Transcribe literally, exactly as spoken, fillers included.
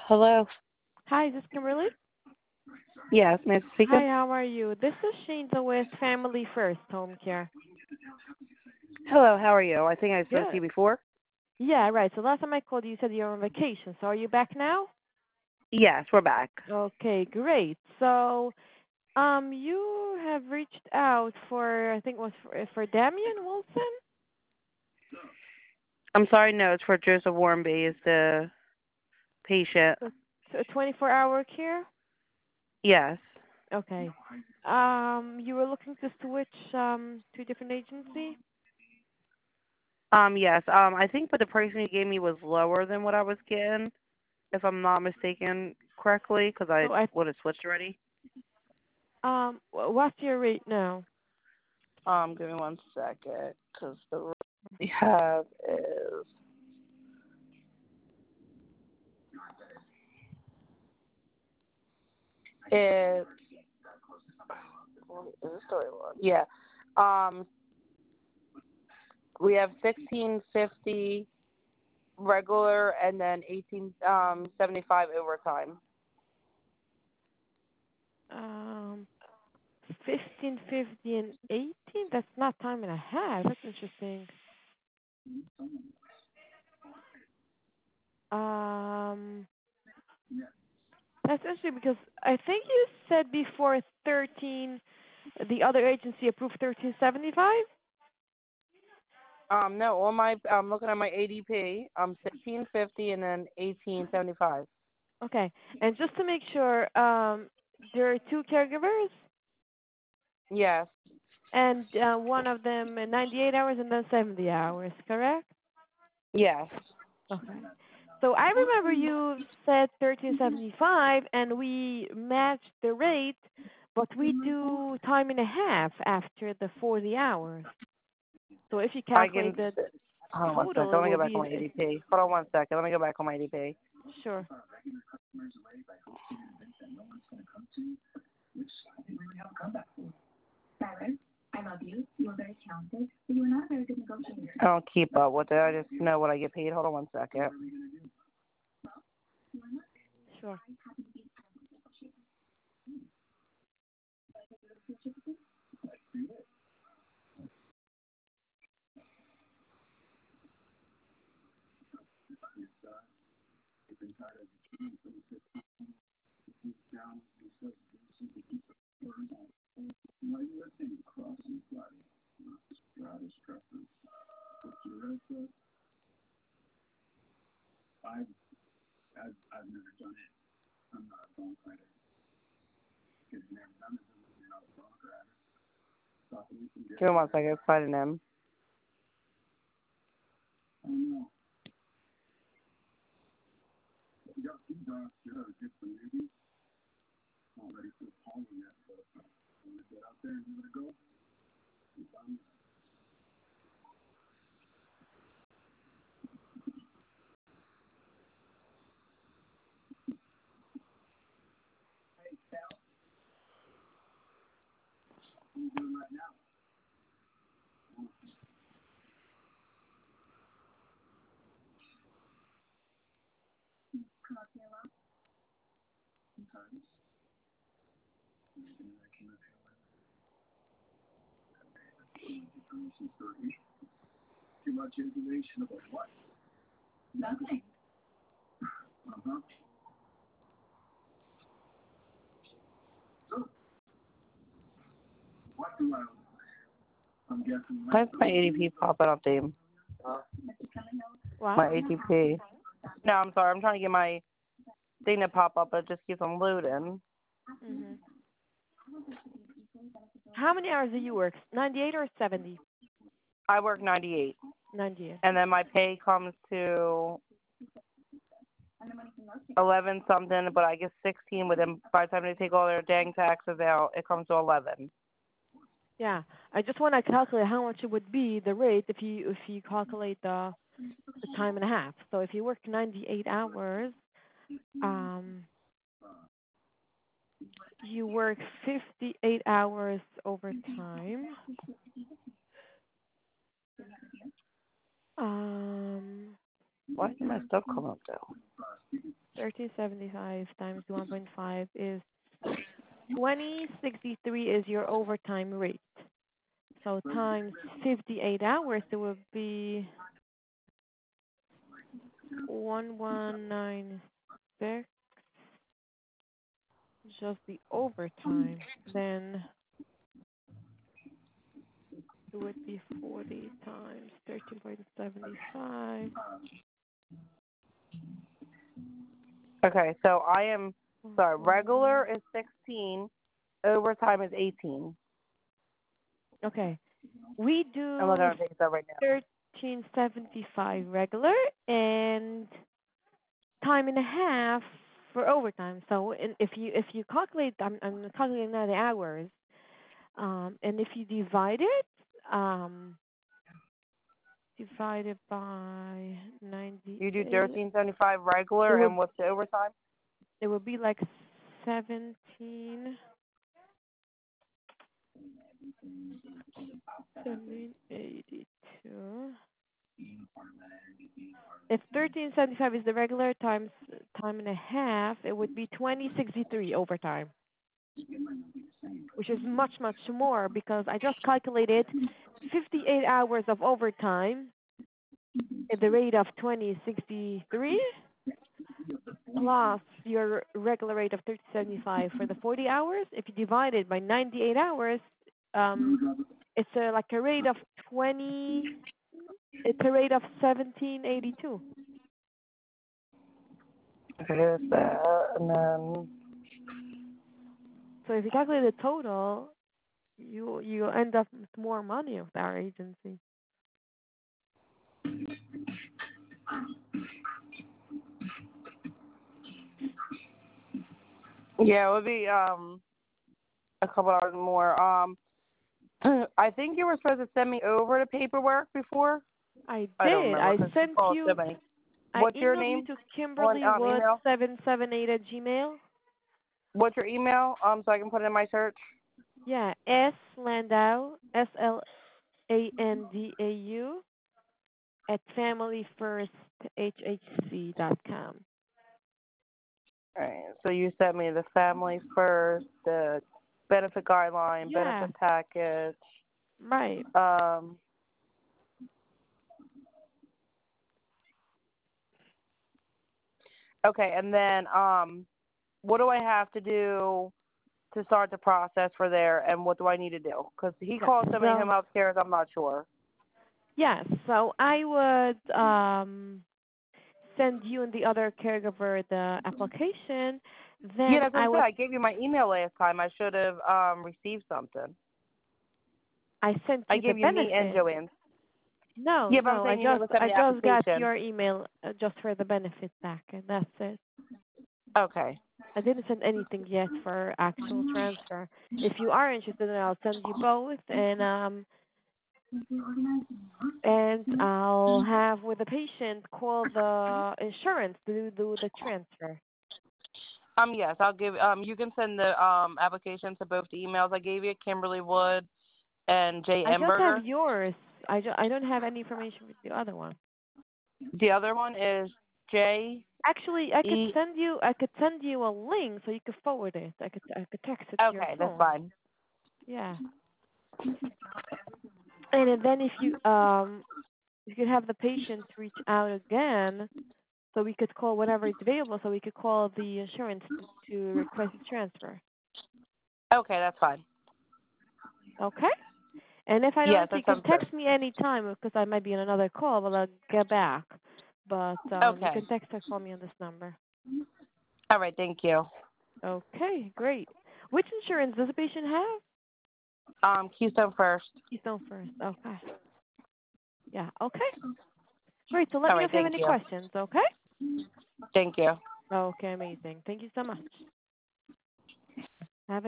Hello. Hi, this is Kimberly. Yes, Miss Speaker. Hi, how are you? This is Shinta with Family First Home Care. Hello, how are you? I think I spoke to Good. you before. Yeah, right. So last time I called you, you said you're on vacation. So are you back now? Yes, we're back. Okay, great. So, um, you have reached out for I think it was for, for Damian Wilson. I'm sorry, no, it's for Joseph Warmby is the patient. So, so a twenty-four hour care. Yes. Okay. Um, you were looking to switch um to a different agency. Um, yes. Um, I think but the pricing you gave me was lower than what I was getting, if I'm not mistaken correctly, because I So I would have switched already. um, wh- what's your rate now? Um, give me one second, because the rate we have is it's is this the right one? Yeah. Um, we have sixteen fifty regular and then eighteen um seventy five overtime. Um, fifteen, fifty, and eighteen? That's not time and a half. That's interesting. Um, that's interesting because I think you said before thirteen, the other agency approved thirteen seventy-five? Um, no, on my I'm looking at my A D P. Um, sixteen fifty and then eighteen seventy five. Okay. And just to make sure, um, there are two caregivers, Yes, and uh, one of them uh, ninety-eight hours and then seventy hours, correct? yes. Okay. So I remember you said thirteen seventy-five, and we matched the rate, but we do time and a half after the forty hours. So if you I calculate can. the Hold on one second. total, it Let me will go back on be my A D P. Hold on one second. Let me go back on my A D P. sure. I don't keep up with it. I just know what I get paid. Hold on one second. Sure. Give me one second. Finding him. Why is my A D P popping up, Dave? What? My A D P. No, I'm sorry. I'm trying to get my thing to pop up, but it just keeps on loading. Mhm. How many hours do you work? ninety-eight or seventy? I work ninety-eight, ninety-eight. and then my pay comes to eleven something, but I get sixteen. But then by the time they take all their dang taxes out, it comes to eleven. Yeah. I just want to calculate how much it would be the rate if you if you calculate the the time and a half. So if you work ninety-eight hours, um, you work fifty-eight hours overtime. Um, Why did my stuff come up though? thirteen seventy-five times one point five is twenty sixty-three is your overtime rate. So times fifty-eight hours, it would be one one nine six, just the overtime. Then it would be forty times thirteen point seven five. Okay, so I am sorry. Regular is sixteen. Overtime is eighteen. Okay, we I'm looking do at that right now. thirteen seventy-five regular and time and a half for overtime. So in, if you if you calculate, I'm I'm calculating now the hours, um, and if you divide it, um, divided by ninety-eight, You do thirteen seventy five it regular, would and what's the overtime? it would be like seventeen. seventeen eighty-two. If thirteen seventy-five is the regular times time and a half, it would be twenty sixty-three overtime, which is much, much more because I just calculated fifty-eight hours of overtime at the rate of twenty sixty-three plus your regular rate of thirty seventy-five for the forty hours. If you divide it by ninety-eight hours, um, it's a, like a rate of twenty. It's a rate of seventeen eighty-two. Okay, there's that, and then So if you calculate the total, you you end up with more money with our agency. yeah, it would be um a couple hours more. Um, I think you were supposed to send me over the paperwork before. I I don't did. remember. I 'cause sent called you. so many. I What's your emailed you name? to On Kimberly um, Wood email. seven seven eight at Gmail. What's your email? Um, so I can put it in my search. Yeah, S Landau S L A N D A U at family first h h c dot com. All right. So you sent me the family first, the benefit guideline, Yeah, benefit package. right. Um. Okay, and then um, what do I have to do to start the process for there, and what do I need to do? Because he Yeah. called somebody him So upstairs. I'm not sure. yes, so I would um send you and the other caregiver the application. Yeah, Then that's what I I said. would I gave you my email last time. I should have um received something. I sent I you the gave you me and benefit. Joanne. No, Yeah, but I'm no, I saying you just never sent I me the just got application. your email uh, just for the benefit packet. That's it. Okay. I didn't send anything yet for actual transfer. If you are interested, then I'll send you both, and um, and I'll have with the patient call the insurance to do the transfer. Um, yes, I'll give. Um, you can send the um application to both the emails I gave you, Kimberly Wood and Jay I just Emberger. have yours. I, ju- I don't have any information with the other one. The other one is J Actually, I could E. send you I could send you a link so you could forward it. I could I could text it to your Okay, that's phone. fine. Yeah. And then if you um you could have the patient reach out again, so we could call whenever it's available, so we could call the insurance to, to request a transfer. Okay, that's fine. Okay? And if I don't Yes, answer, that you can sounds good. text me anytime because I might be on another call, but I'll get back. But um, you Okay. can text or call me on this number. All right, thank you. Okay, great. Which insurance does the patient have? Um, Keystone First. Keystone First. Okay. Yeah. Okay. Great. So let All me know right, if you have thank any you. questions. Okay. Thank you. Okay. Amazing. Thank you so much.